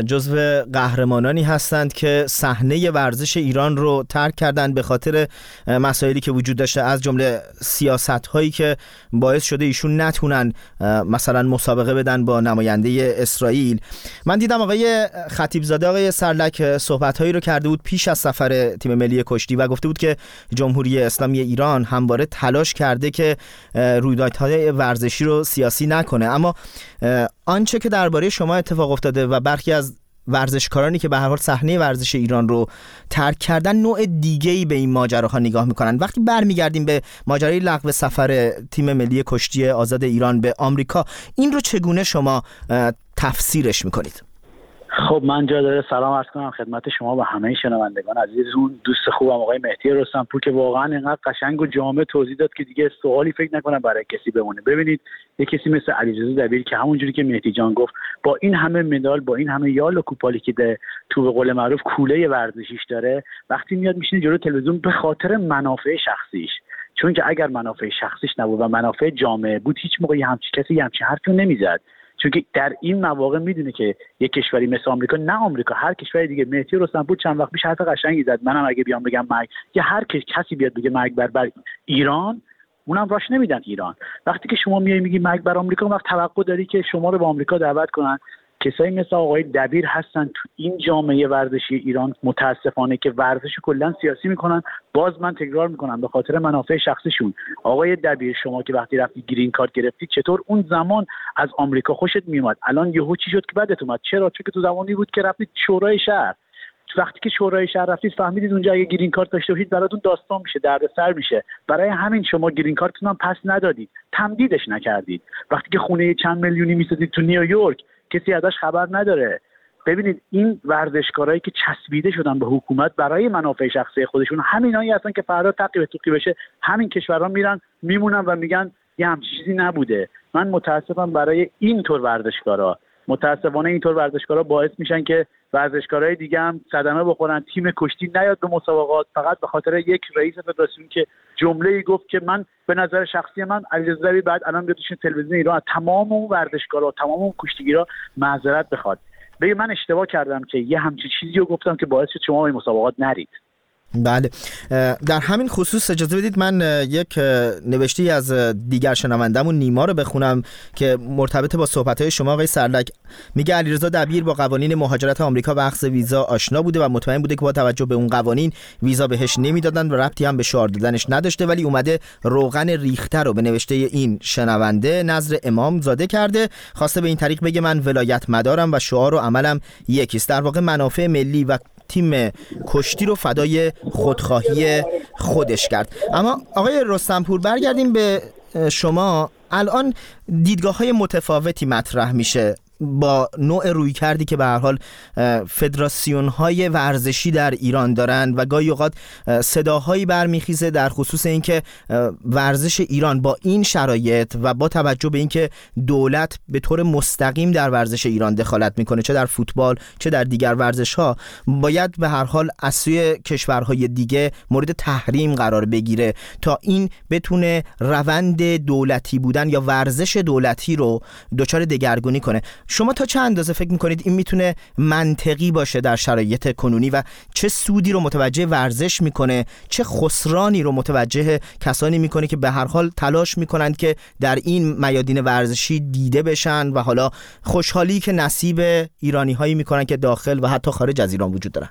جزو قهرمانانی هستند که صحنه ورزش ایران رو ترک کردن به خاطر مسائلی که وجود داشته، از جمله سیاست‌هایی که باعث شده ایشون نتونن مثلا مسابقه بدن با نماینده اسرائیل. من دیدم آقای خطیبزاده آقای سرلک صحبت‌هایی رو کرده بود پیش از سفر تیم ملی کشتی و گفته بود که جمهوری اسلامی ایران همواره تلاش کرده که رویدادهای ورزشی رو سیاسی نکنه، اما آنچه که درباره شما اتفاق افتاده و برخی از ورزشکارانی که به هر حال صحنه ورزش ایران رو ترک کردن نوع دیگه‌ای به این ماجراها نگاه میکنن. وقتی برمیگردیم به ماجرای لغو سفر تیم ملی کشتی آزاد ایران به آمریکا، این رو چگونه شما تفسیرش میکنید؟ خب من جا داره سلام عرض کنم خدمت شما و همه شنوندگان عزیزون. دوست خوبم آقای مهدی رستمپور که واقعا اینقدر قشنگ و جامع توضیح داد که دیگه سوالی فکر نکنم برای کسی بمونه. ببینید یک کسی مثل علیرضا دبیر که همونجوری که مهدی جان گفت با این همه مدال، با این همه یال و کوپالی که ده تو به قول معروف کوله ورزشیش داره، وقتی میاد میشینه جلوی تلویزیون به خاطر منافع شخصیش، چون که اگر منافع شخصیش نبود و منافع جامعه بود هیچ موقع همچین کسی همچین حرفی نمیزد، چون که در این مواقع میدونه که یک کشوری مثل آمریکا، نه آمریکا، هر کشوری دیگه. مهدی رستمپور چند وقت پیش حرف قشنگی زد، منم اگه بیام بگم مرگ یا هر کسی بیاد بگه مرگ بر, بر ایران، اونم راش نمیدن ایران. وقتی که شما میای میگی مرگ بر آمریکا، وقت توقع داری که شما رو به آمریکا دعوت کنن. کسایی مثل آقای دبیر هستن تو این جامعه ورزشی ایران متاسفانه که ورزش کلا سیاسی میکنن. باز من تکرار میکنم به خاطر منافع شخصیشون. آقای دبیر شما که وقتی رفتی گرین کارت گرفتی، چطور اون زمان از آمریکا خوشت میومد؟ الان یهو چی شد که بدت اومد؟ چرا؟ چون که تو زمانی بود که رفتید شورای شهر. وقتی که شورای شهر رفتید فهمیدید اونجا اگه گرین کارت داشته باشید براتون داستان میشه، دردسر میشه. برای همین شما گرین کارتتون هم پس ندادید، تمدیدش نکردید. وقتی که خونه چند میلیونی میسازید تو نیویورک، کسی ازش خبر نداره. ببینید این ورزشکارایی که چسبیده شدن به حکومت برای منافع شخصی خودشون، همینایی هستن که فردا تقی به توقی بشه همین کشورها میرن میمونن و میگن یه همچین چیزی نبوده. من متاسفم برای اینطور ورزشکارا. متاسفانه اینطور ورزشکارا باعث میشن که ورزشکارای دیگه هم صدمه بخورن، تیم کشتی نیاد به مسابقات فقط به خاطر یک رئیس فدراسیون که جمله‌ای گفت که من به نظر شخصی من علیرضا دبیر بعد الان بیاد تو تلویزیون ایران تمام اون ورزشکارا، تمام اون کشتیگیرا معذرت بخواد. بگه من اشتباه کردم که یه همچین چیزی رو گفتم که باعث شد شما به مسابقات نرید. بله، در همین خصوص اجازه بدید من یک نوشته از دیگر شنوندمون نیما رو بخونم که مرتبط با صحبت‌های شما آقای سرلک. میگه علیرضا دبیر با قوانین مهاجرت آمریکا و اخذ ویزا آشنا بوده و مطمئن بوده که با توجه به اون قوانین ویزا بهش نمیدادن و ربطی هم به شعار دادنش نداشته، ولی اومده روغن ریخته رو به نوشته این شنونده نظر امام زاده کرده، خواسته به این طریق بگه من ولایت مدارم و شعار و عملم یکیست. در واقع منافع ملی و تیم کشتی رو فدای خودخواهی خودش کرد. اما آقای رستمپور برگردیم به شما. الان دیدگاه‌های متفاوتی مطرح میشه با نوع روی کردی که به هر حال فدراسیون‌های ورزشی در ایران دارن و گاهی اوقات صداهایی برمیخیزه در خصوص اینکه ورزش ایران با این شرایط و با توجه به اینکه دولت به طور مستقیم در ورزش ایران دخالت میکنه، چه در فوتبال چه در دیگر ورزش‌ها، باید به هر حال از سوی کشورهای دیگه مورد تحریم قرار بگیره تا این بتونه روند دولتی بودن یا ورزش دولتی رو دچار دگرگونی کنه. شما تا چه اندازه فکر میکنید این میتونه منطقی باشه در شرایط کنونی و چه سودی رو متوجه ورزش میکنه، چه خسرانی رو متوجه کسانی میکنه که به هر حال تلاش میکنند که در این میادین ورزشی دیده بشن و حالا خوشحالی که نصیب ایرانی هایی میکنن که داخل و حتی خارج از ایران وجود دارن؟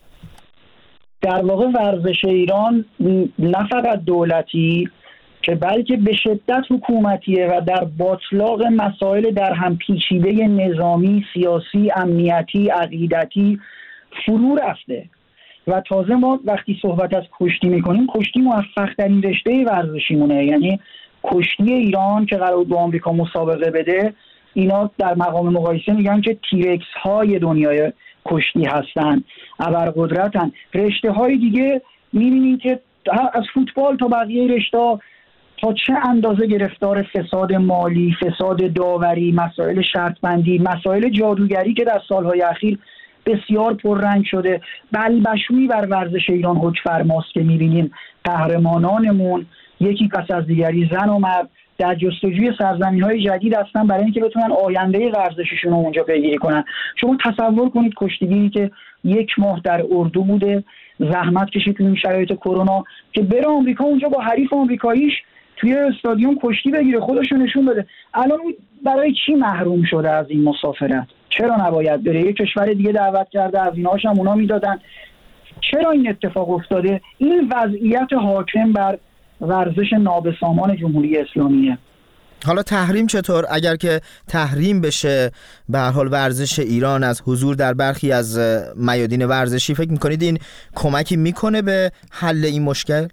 در واقع ورزش ایران نه فقط دولتی که بلکه به شدت حکومتیه و در باطلاق مسائل در هم پیچیده نظامی، سیاسی، امنیتی، عقیدتی فرو رفته. و تازه ما وقتی صحبت از کشتی میکنیم، کشتی موفق ترین رشته ورزشیمونه، یعنی کشتی ایران که قرار بود با آمریکا مسابقه بده، اینا در مقام مقایسه میگن که تیرکس های دنیای کشتی هستن، ابرقدرتن. رشته های دیگه میبینید که از فوتبال تا بقیه رشته تا چه اندازه گرفتار فساد مالی، فساد داوری، مسائل شرطبندی، مسائل جادوگری که در سالهای اخیر بسیار پررنگ شده. بلبشویی بر ورزش ایران حکم فرماست که می‌بینیم قهرمانانمون یکی پس از دیگری، زن و مرد، در جستجوی سرزمین‌های جدید هستن برای اینکه بتونن آینده ورزششون رو اونجا پیگیری کنن. شما تصور کنید کشتیگیری که یک ماه در اردو بوده، زحمت کشید تو این شرایط کرونا که بره آمریکا اونجا با حریف آمریکاییش توی استادیوم کشتی بگیره، خودش رو نشون بده. الان برای چی محروم شده از این مسافرت؟ چرا نباید بره؟ یک کشور دیگه دعوت کرده، از ایناش هم اونا میدادن. چرا این اتفاق افتاده؟ این وضعیت حاکم بر ورزش نابسامان جمهوری اسلامیه. حالا تحریم چطور؟ اگر که تحریم بشه به هر حال ورزش ایران از حضور در برخی از میادین ورزشی، فکر میکنید این کمکی میکنه به حل این مشکل؟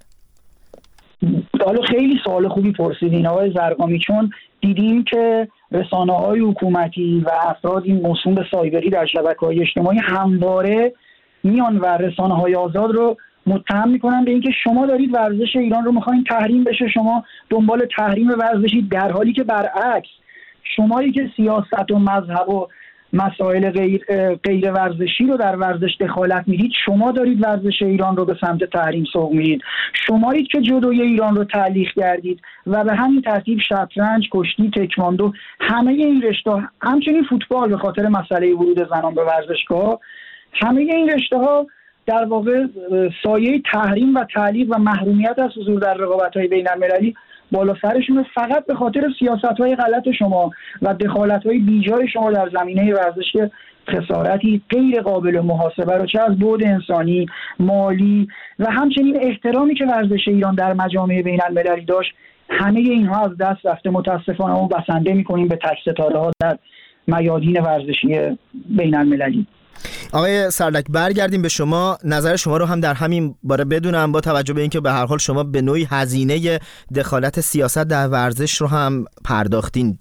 حالا خیلی سوال خوبی پرسیدین آقای زرقامی، چون دیدیم که رسانه‌های حکومتی و افرادی موسوم به سایبری در شبکه‌های اجتماعی همواره میان و رسانه‌های آزاد رو متهم میکنن به اینکه شما دارید ورزش ایران رو میخواین تحریم بشه، شما دنبال تحریم ورزشی، در حالی که برعکس شمایی که سیاست و مذهب و مسائل غیر غیر ورزشی رو در ورزش دخالت میدید، شما دارید ورزش ایران رو به سمت تحریم سوق میدید. شمایید که جدوی ایران رو تعلیق کردید و به همین ترتیب شطرنج، کشتی، تکواندو، همه این رشته‌ها، همچنین فوتبال به خاطر مسئله ورود زنان به ورزشگاه، همه این رشته‌ها در واقع سایه تحریم و تعلیق و محرومیت از حضور در رقابت‌های بین‌المللی بالا سرشون، فقط به خاطر سیاست‌های غلط شما و دخالت‌های بیجای شما در زمینه ورزش که خسارتی غیر قابل محاسبه رو چه از بعد انسانی، مالی و همچنین احترامی که ورزش ایران در مجامع بین‌المللی داشت، همه اینها از دست رفته. متاسفانه ما بسنده می‌کنیم به تک ستاره‌ها در میادین ورزشی بین‌المللی. آقای سرلک برگردیم به شما، نظر شما رو هم در همین باره بدونم، با توجه به اینکه به هر حال شما به نوعی هزینه دخالت سیاست در ورزش رو هم پرداختین.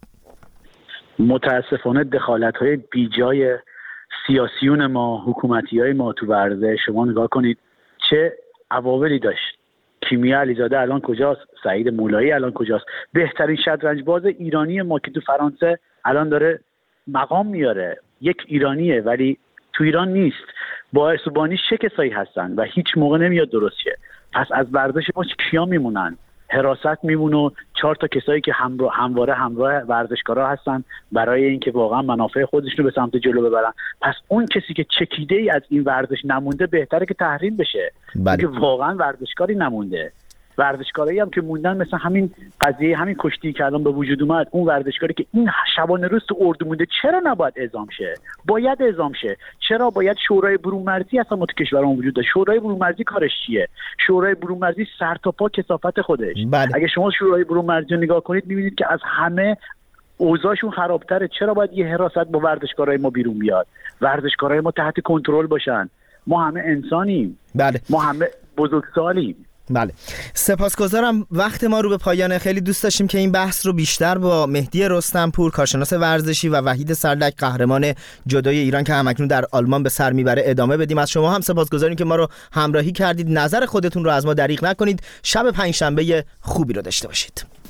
متاسفانه دخالت‌های بیجای سیاسیون ما، حکومتی‌های ما تو ورزش، شما نگاه کنید چه عواقبی داشت. کیمیا علیزاده الان کجاست؟ سعید مولایی الان کجاست؟ بهترین شطرنج باز ایرانی ما که تو فرانسه الان داره مقام میاره، یک ایرانیه ولی تو ایران نیست. با ارث و بانیش چه کسایی هستن و هیچ موقع نمیاد درست شه. پس از ورزش ما کیا میمونن؟ حراست میمونه و چهار تا کسایی که همراه همواره همراه ورزشکارا هستن برای اینکه واقعا منافع خودشون رو به سمت جلو ببرن. پس اون کسی که چکیده ای از این ورزش نمونده بهتره که تحریم بشه. که واقعا ورزشکاری نمونده. ورزشکارایی هم که موندن مثل همین قضیه همین کشتی که الان به وجود اومد، اون ورزشکاری که این شبانه روز تو اردو مونده چرا نباید اعزام شه؟ باید اعزام شه. چرا باید شورای برون‌مرزی اصلا ما تو کشورمون وجود داره؟ شورای برون‌مرزی کارش چیه؟ شورای برون‌مرزی سر تا پا کثافت خودش. بله. اگه شما شورای برون‌مرزی رو نگاه کنید می‌بینید که از همه اوضاعشون خرابتره. چرا باید یه حراست با ورزشکارای ما بیرون بیاد؟ ورزشکارای ما تحت کنترل باشن. ما همه انسانیم. بله. ما همه بزرگسالیم. بله، سپاسگزارم. وقت ما رو به پایانه. خیلی دوست داشتیم که این بحث رو بیشتر با مهدی رستمپور، کارشناس ورزشی، و وحید سرلک، قهرمان جودوی ایران که همکنون در آلمان به سر میبره، ادامه بدیم. از شما هم سپاسگزاریم که ما رو همراهی کردید. نظر خودتون رو از ما دریغ نکنید. شب پنجشنبه خوبی رو داشته باشید.